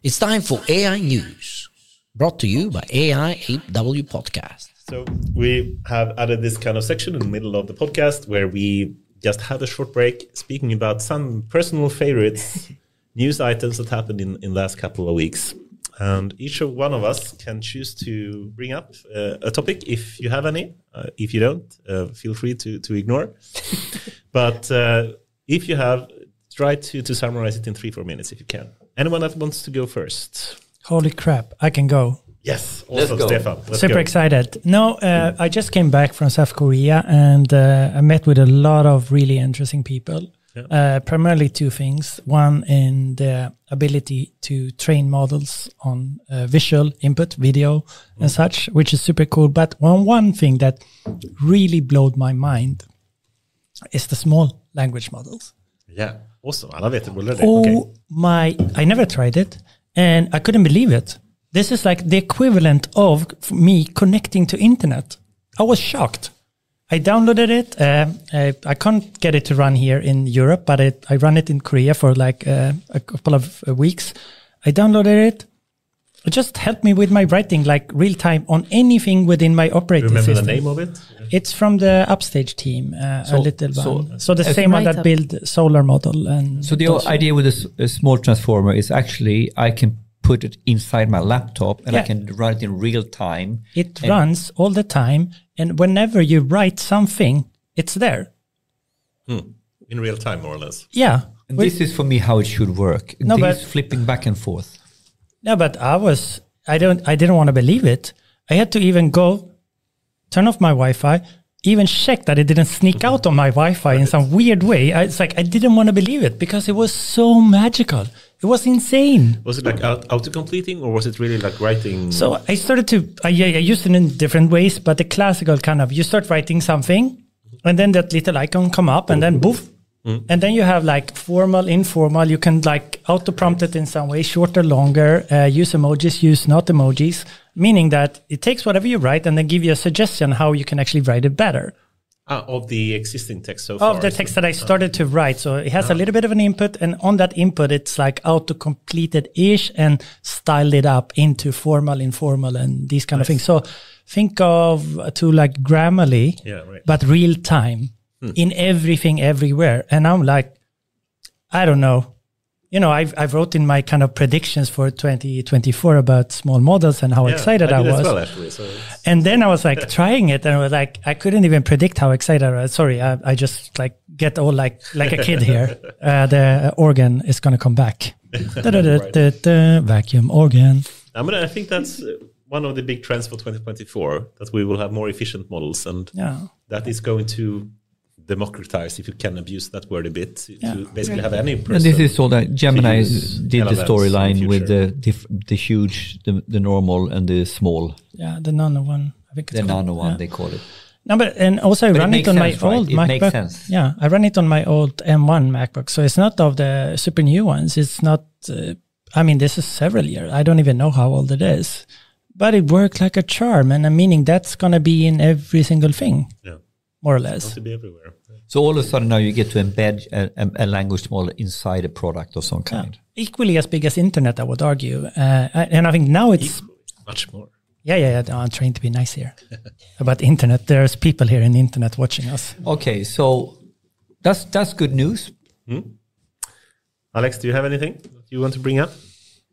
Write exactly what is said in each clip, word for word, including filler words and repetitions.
It's time for A I News, brought to you by A I eight W Podcast. So we have added this kind of section in the middle of the podcast where we just have a short break speaking about some personal favorites, news items that happened in in last couple of weeks. And each of one of us can choose to bring up uh, a topic if you have any. Uh, if you don't, uh, feel free to, to ignore. But uh, if you have, try to, to summarize it in three, four minutes if you can. Anyone that wants to go first? Holy crap, I can go. Yes, also Stefan. Let's Super go. excited. No, uh, I just came back from South Korea and uh, I met with a lot of really interesting people. Yeah. Uh, primarily two things. One in the ability to train models on uh, visual input, video mm. and such, which is super cool. But one, one thing that really blowed my mind is the small language models. Yeah, awesome. Alla vet det. Oh okay. my, I never tried it and I couldn't believe it. This is like the equivalent of me connecting to internet. I was shocked. I downloaded it. Uh, I, I can't get it to run here in Europe, but it, I run it in Korea for like uh, a couple of uh, weeks. I downloaded it. It just helped me with my writing, like real time on anything within my operating Remember system. Remember the name of it? It's from the Upstage team, uh, so, a little so, one. So the same one that built Solar Model. And so the idea with a, a small transformer is actually I can put it inside my laptop and yeah. I can run it in real time. It runs all the time. And whenever you write something, it's there. Hmm. In real time, more or less. Yeah. And this is for me how it should work. No, this but, flipping back and forth. No, but I was, I don't, I didn't want to believe it. I had to even go, turn off my Wi-Fi, even check that it didn't sneak out on my Wi-Fi in some weird way. I, it's like, I didn't want to believe it because it was so magical. It was insane. Was it like auto-completing or was it really like writing? So I started to, I, I used it in different ways, but the classical kind of, you start writing something and then that little icon come up and then poof. Mm. And then you have like formal, informal, you can like auto-prompt it in some way, shorter, longer, uh, use emojis, use not emojis, meaning that it takes whatever you write and then give you a suggestion how you can actually write it better. Ah, of the existing text so far. Of the text that I started to write. So it has ah. a little bit of an input, and on that input, it's like auto-completed-ish and styled it up into formal, informal, and these kind nice. of things. So think of a tool like Grammarly, yeah, right. but real time hmm. in everything, everywhere. And I'm like, I don't know. You know, I've I've wrote in my kind of predictions for twenty twenty-four about small models and how yeah, excited I, I was. As well, actually, so and then I was like trying it, and I was like, I couldn't even predict how excited I was. Sorry, I, I just like get all like like a kid here. Uh, the organ is gonna come back. da, da, da, right. da, da, vacuum organ. I mean, I think that's one of the big trends for twenty twenty-four, that we will have more efficient models, and yeah. that is going to democratize, if you can abuse that word a bit, to yeah. basically right. have any person. And this is all that Gemini did the storyline with the, the the huge, the, the normal and the small. Yeah, the nano one. I think it's the called, nano one yeah. they call it. No, but and also I but run it, it on sense, my right? old it MacBook. Makes sense. Yeah, I run it on my old M one MacBook. So it's not of the super new ones. It's not. Uh, I mean, this is several years. I don't even know how old it is, but it worked like a charm, and I'm meaning that's gonna be in every single thing. Yeah. More or less. It's to be everywhere. So all of a sudden now you get to embed a, a, a language model inside a product of some kind. Yeah. Equally as big as internet, I would argue. Uh, and I think now it's... Equally, much more. Yeah, yeah, yeah. No, I'm trying to be nice here. About internet, there's people here in the internet watching us. Okay, so that's that's good news. Hmm? Alex, do you have anything you want to bring up?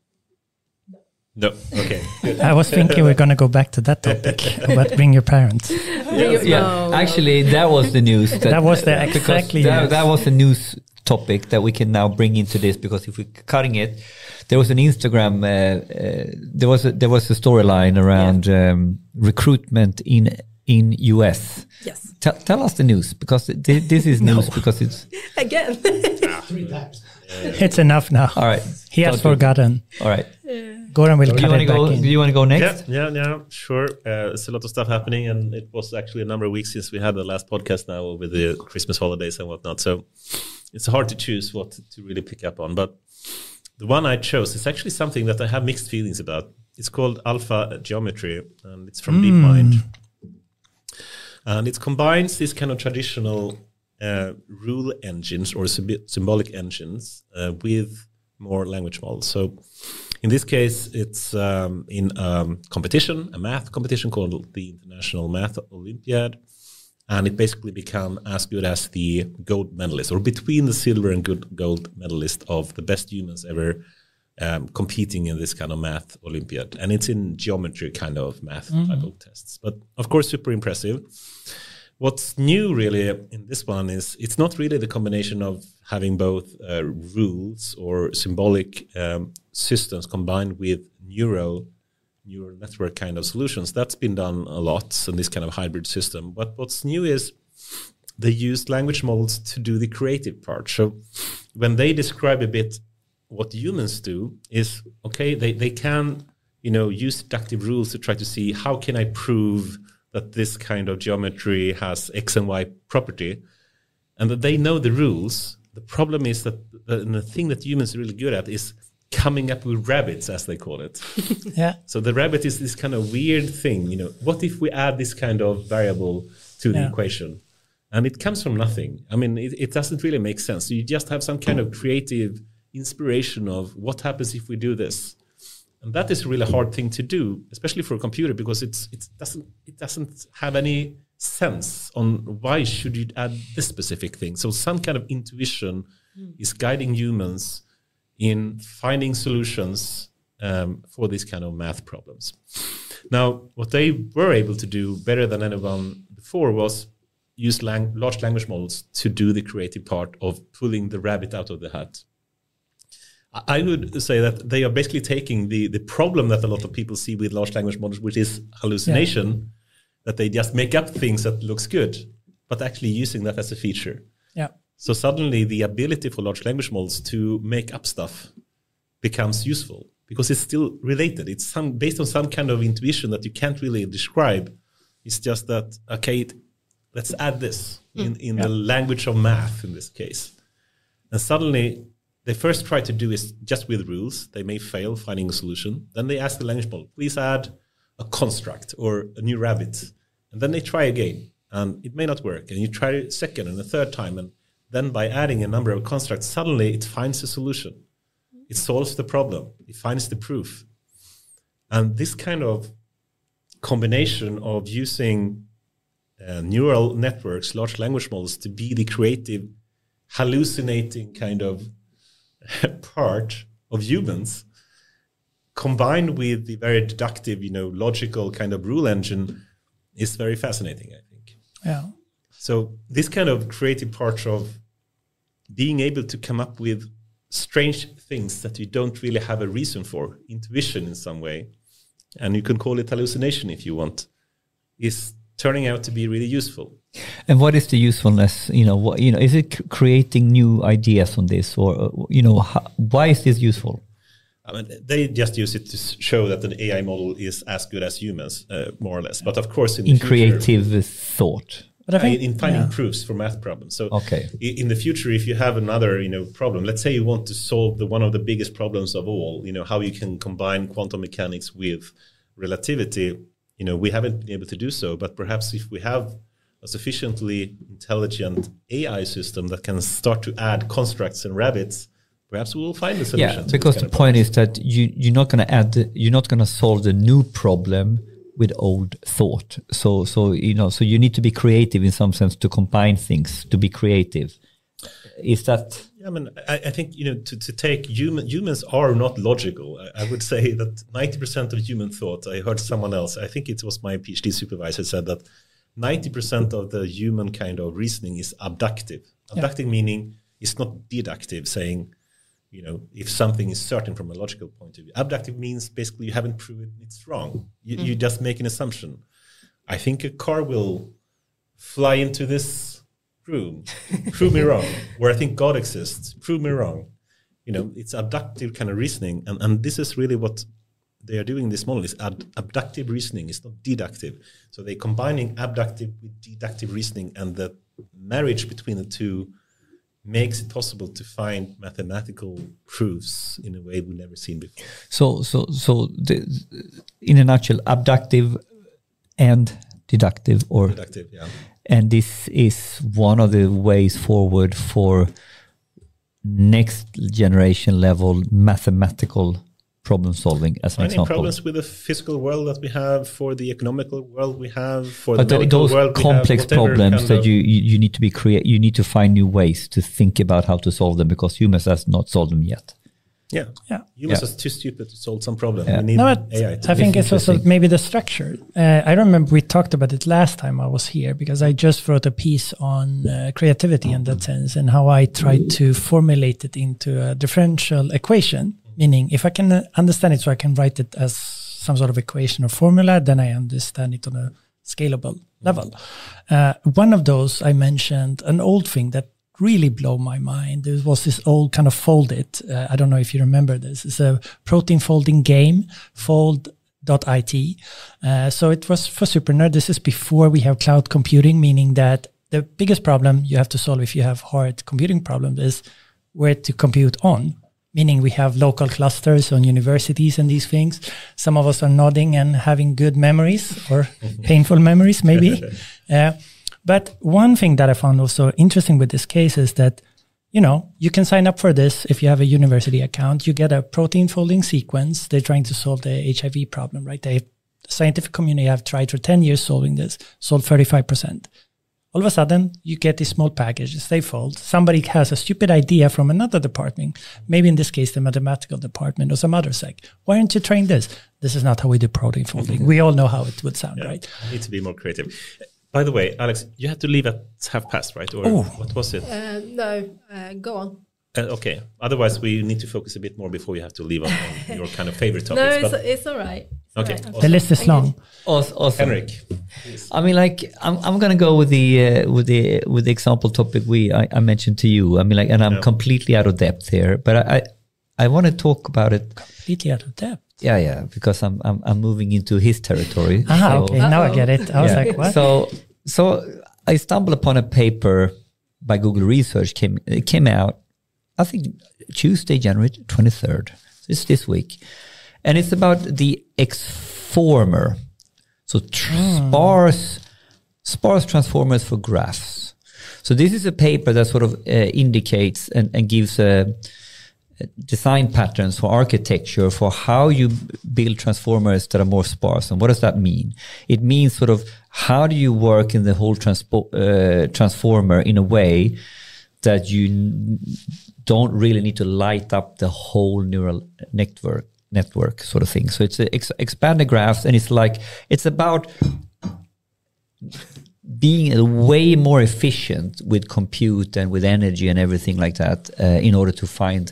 No. Okay. Good. I was thinking we're going to go back to that topic about bring your parents. Yeah, yeah. Actually, that was the news. That, that was the exactly. That, yes. that was the news topic that we can now bring into this, because if we're cutting it, there was an Instagram. Uh, uh, there was a, there was a storyline around yeah. um, recruitment in in U S. Yes. Tell, tell us the news, because th- this is news no. because it's again. Three times. It's enough now. All right. He has Don't forgotten. All right. Goran will do cut you it back go, in. Do you want to go next? Yeah, yeah, yeah, sure. Uh, there's a lot of stuff happening, and it was actually a number of weeks since we had the last podcast now over the Christmas holidays and whatnot. So it's hard to choose what to, to really pick up on. But the one I chose is actually something that I have mixed feelings about. It's called Alpha Geometry, and it's from mm. DeepMind. And it combines this kind of traditional uh, rule engines or symb- symbolic engines uh, with more language models. So In this case, it's um, in a competition, a math competition called the International Math Olympiad. And it basically became as good as the gold medalist, or between the silver and good gold medalist of the best humans ever um, competing in this kind of math Olympiad. And it's in geometry kind of math mm-hmm. type of tests. But of course, super impressive. What's new really in this one is it's not really the combination of having both uh, rules or symbolic um, systems combined with neural neural network kind of solutions. That's been done a lot in this kind of hybrid system. But what's new is they used language models to do the creative part. So when they describe a bit what humans do is, okay, they, they can, you know, use deductive rules to try to see how can I prove that this kind of geometry has X and Y property, and that they know the rules. The problem is that the, the thing that humans are really good at is coming up with rabbits, as they call it. Yeah. So the rabbit is this kind of weird thing, you know, what if we add this kind of variable to the yeah. equation? And it comes from nothing. I mean, it, it doesn't really make sense. You just have some kind of creative inspiration of what happens if we do this. And that is a really hard thing to do, especially for a computer, because it's it doesn't it doesn't have any sense on why should you add this specific thing. So some kind of intuition mm. is guiding humans in finding solutions um, for these kind of math problems. Now, what they were able to do better than anyone before was use lang- large language models to do the creative part of pulling the rabbit out of the hat. I would say that they are basically taking the, the problem that a lot of people see with large language models, which is hallucination, yeah. that they just make up things that looks good, but actually using that as a feature. Yeah. So suddenly the ability for large language models to make up stuff becomes useful because it's still related. It's some based on some kind of intuition that you can't really describe. It's just that, okay, let's add this mm. in, in yeah. the language of math in this case. And suddenly they first try to do is just with rules. They may fail finding a solution. Then they ask the language model, please add a construct or a new rabbit. And then they try again. And it may not work. And you try a second and a third time. And then by adding a number of constructs, suddenly it finds a solution. It solves the problem. It finds the proof. And this kind of combination of using uh, neural networks, large language models, to be the creative, hallucinating kind of part of humans, combined with the very deductive, you know, logical kind of rule engine, is very fascinating, I think. Yeah. So this kind of creative part of being able to come up with strange things that you don't really have a reason for, intuition in some way, and you can call it hallucination if you want, is turning out to be really useful. And what is the usefulness? You know, what, you know, is it c- creating new ideas on this, or uh, you know, how, why is this useful? I mean, they just use it to show that an A I model is as good as humans, uh, more or less. But of course, in, in the future, creative thought, but I think, in finding yeah. proofs for math problems. So, okay. in the future, if you have another, you know, problem, let's say you want to solve the one of the biggest problems of all, you know, how you can combine quantum mechanics with relativity. You know, we haven't been able to do so, but perhaps if we have a sufficiently intelligent A I system that can start to add constructs and rabbits, perhaps we will find a solution. Yeah, because the point is that you, you're not going to add, the, you're not going to solve the new problem with old thought. So, so you know, so you need to be creative in some sense to combine things, to be creative. Is that? Yeah, I mean, I, I think, you know, to, to take human, humans are not logical. I, I would say that ninety percent of human thought, I heard someone else, I think it was my PhD supervisor said that ninety percent of the human kind of reasoning is abductive. Abductive yeah. meaning it's not deductive, saying, you know, if something is certain from a logical point of view. Abductive means basically you haven't proven it's wrong. You, mm. you just make an assumption. I think a car will fly into this room. Prove me wrong. Where I think God exists. Prove me wrong. You know, it's abductive kind of reasoning. And, and this is really what they are doing in this model is ad, abductive reasoning. It's not deductive. So they're combining abductive with deductive reasoning, and the marriage between the two makes it possible to find mathematical proofs in a way we've never seen before. So, so, so, the, in a nutshell, abductive and deductive, or deductive, yeah. And this is one of the ways forward for next generation level mathematical problem solving as an Finding example. problems with the physical world that we have, for the economical world we have, for But the tho- medical those world we complex have, whatever problems kind that of- you, you you need to be create, you need to find new ways to think about how to solve them because humans has not solved them yet. Yeah. Yeah. Humans Yeah. are too stupid to solve some problem. Yeah. We need No, but A I to I think it's also interesting. maybe the structure. Uh, I remember we talked about it last time I was here because I just wrote a piece on uh, creativity in that sense and how I tried to formulate it into a differential equation, meaning if I can uh, understand it so I can write it as some sort of equation or formula, then I understand it on a scalable level. Uh, one of those I mentioned, an old thing that really blow my mind. There was this old kind of Fold It. Uh, I don't know if you remember this. It's a protein folding game, fold dot I T. Uh, so it was for SuperNerd. This is before we have cloud computing, meaning that the biggest problem you have to solve if you have hard computing problems is where to compute on. Meaning we have local clusters on universities and these things. Some of us are nodding and having good memories or painful memories, maybe. Uh, But one thing that I found also interesting with this case is that, you know, you can sign up for this if you have a university account. You get a protein folding sequence. They're trying to solve the H I V problem, right? They, the scientific community have tried for ten years solving this, solved thirty-five percent. All of a sudden, you get these small packages, they fold. Somebody has a stupid idea from another department, maybe in this case, the mathematical department or some other sec. Why aren't you trying this? This is not how we do protein folding. We all know how it would sound, Yeah, right? need to be more creative. By the way, Alex, you had to leave at half past, right? Or Oh. what was it? Uh, no, uh, go on. Uh, okay. Otherwise, we need to focus a bit more before you have to leave on, on your kind of favorite No, topics. it's, but it's all right. It's all Okay, right. awesome. The list is Thank you. long. Awes- Awesome. Henrik, I mean, like I'm, I'm gonna go with the uh, with the with the example topic we I, I mentioned to you. I mean, like, and I'm Yeah. completely out of depth here, but I I, I want to talk about it. Completely out of depth. Yeah, yeah, because I'm I'm, I'm moving into his territory. Ah, So- okay. Now I Uh-oh. get it. I was Yeah. like, what? So so I stumbled upon a paper by Google Research came it came out, I think Tuesday, January twenty-third. So it's this week, and it's about the Xformer. So tr- sparse sparse transformers for graphs. So this is a paper that sort of uh, indicates and, and gives a design patterns for architecture for how you build transformers that are more sparse. And what does that mean? It means sort of how do you work in the whole transpo- uh, transformer in a way that you n- don't really need to light up the whole neural network network sort of thing. So it's a ex- expanded graphs, and it's like it's about being way more efficient with compute and with energy and everything like that uh, in order to find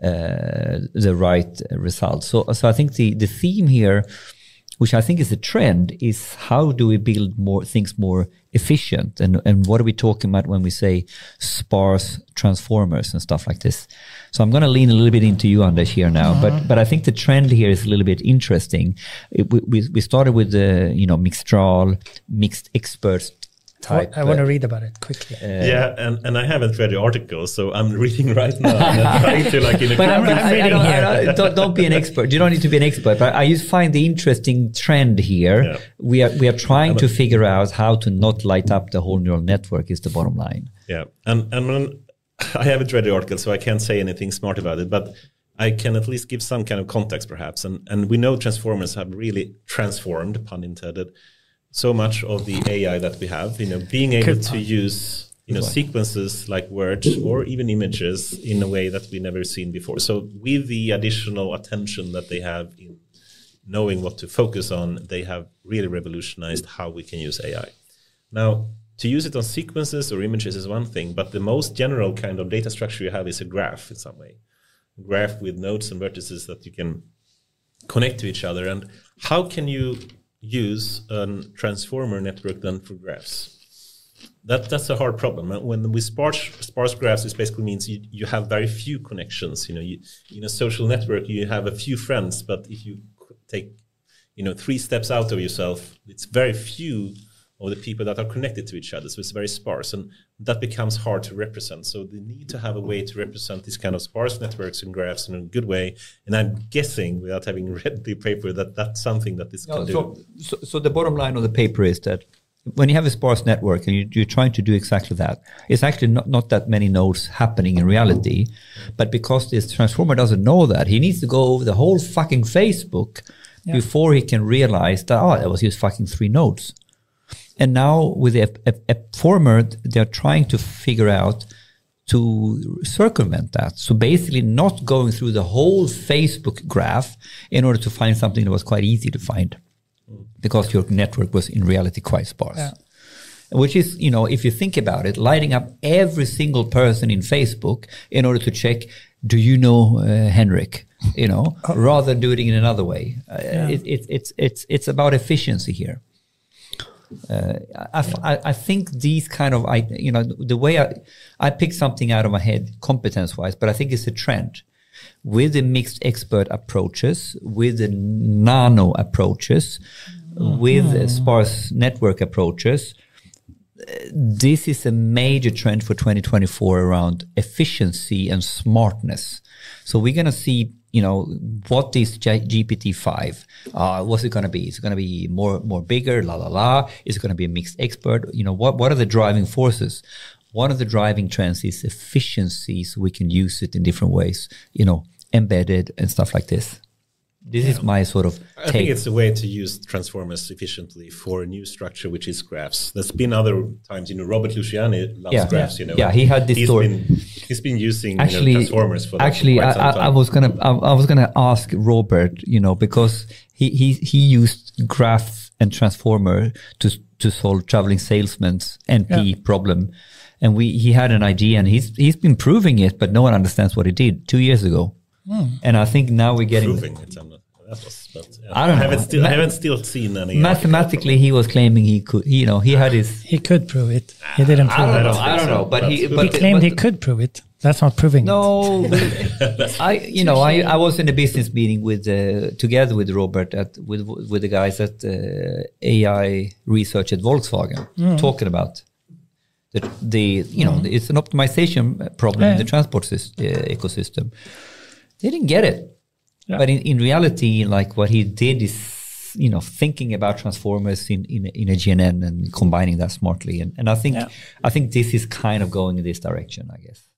uh, the right result. So, so I think the, the theme here, which I think is a trend, is how do we build more things more efficient, and and what are we talking about when we say sparse transformers and stuff like this. So I'm going to lean a little bit into you, Anders, here now, mm-hmm. but but I think the trend here is a little bit interesting. It, we, we we started with the you know Mixtral, mixed experts type. I, I want to read about it quickly. Uh, yeah, and, and I haven't read the article, so I'm reading right now. And I'm trying to like in a But I'm, quick- I, I reading don't, I here. don't, don't, don't be an expert. You don't need to be an expert. But I just find the interesting trend here. Yeah. We are we are trying to figure out how to not light up the whole neural network. Is the bottom line. Yeah, and and when, I haven't read the article, so I can't say anything smart about it, but I can at least give some kind of context, perhaps. And and we know transformers have really transformed, pun intended, so much of the A I that we have. You know, being able Could- to use you know sequences like words or even images in a way that we never seen before. So with the additional attention that they have in knowing what to focus on, they have really revolutionized how we can use A I. Now, to use it on sequences or images is one thing, but the most general kind of data structure you have is a graph in some way. A graph with nodes and vertices that you can connect to each other. And how can you use a transformer network then for graphs? That that's a hard problem. When we sparse sparse graphs, it basically means you, you have very few connections. You know, you, in a social network, you have a few friends, but if you take, you know, three steps out of yourself, it's very few of the people that are connected to each other. So it's very sparse, and that becomes hard to represent. So they need to have a way to represent these kind of sparse networks and graphs in a good way. And I'm guessing, without having read the paper, that that's something that this No, can do. so, so, so the bottom line of the paper is that when you have a sparse network and you, you're trying to do exactly that, it's actually not, not that many nodes happening in reality. But because this transformer doesn't know that, he needs to go over the whole fucking Facebook yeah. before he can realize that, oh, that was just fucking three nodes. And now with the Epformer, they're trying to figure out to circumvent that. So basically not going through the whole Facebook graph in order to find something that was quite easy to find. Because your network was in reality quite sparse. Yeah. Which is, you know, if you think about it, lighting up every single person in Facebook in order to check, do you know uh, Henrik? You know, oh. rather than doing it in another way. Uh, yeah. it, it, it's, it's, it's about efficiency here. Uh, I, I, I think these kind of, I, you know, the way I, I picked something out of my head competence-wise, but I think it's a trend. With the mixed expert approaches, with the nano approaches, mm-hmm. with the sparse network approaches, this is a major trend for twenty twenty-four around efficiency and smartness. So we're going to see, you know, what is G P T five? Uh, what's it going to be? Is it going to be more, more bigger? La la la. Is it going to be a mixed expert? You know, what, what are the driving forces? One of the driving trends is efficiency, so we can use it in different ways, you know, embedded and stuff like this. This yeah. is my sort of I take. think it's a way to use transformers efficiently for a new structure, which is graphs. There's been other times, you know, Robert Luciani loves yeah. graphs, you know. Yeah, he had this he's story. Been, he's been using actually, you know, transformers for Actually, for quite some I, time. I was gonna, I, I was gonna ask Robert, you know, because he he he used graph and transformer to to solve traveling salesman's N P yeah. problem, and we he had an idea, and he's he's been proving it, but no one understands what he did two years ago. Mm. And I think now we're getting proving it. I'm not. That was, but, yeah. I don't know. I haven't still, Ma- I haven't still seen any. Mathematically, he was claiming he could. He, you know, he had his. He could prove it. He didn't prove I don't it. know. I don't know. But he. But he claimed but he could prove it. That's not proving no, it. No, I. You know, I, I was in a business meeting with uh, together with Robert at with with the guys at uh, A I research at Volkswagen, mm. talking about the the you know mm. it's an optimization problem yeah. in the transport system, uh, ecosystem. They didn't get it. Yeah. But in, in reality, like what he did is, you know, thinking about transformers in, in, in a G N N and combining that smartly. And, and I think, yeah. I think this is kind of going in this direction, I guess.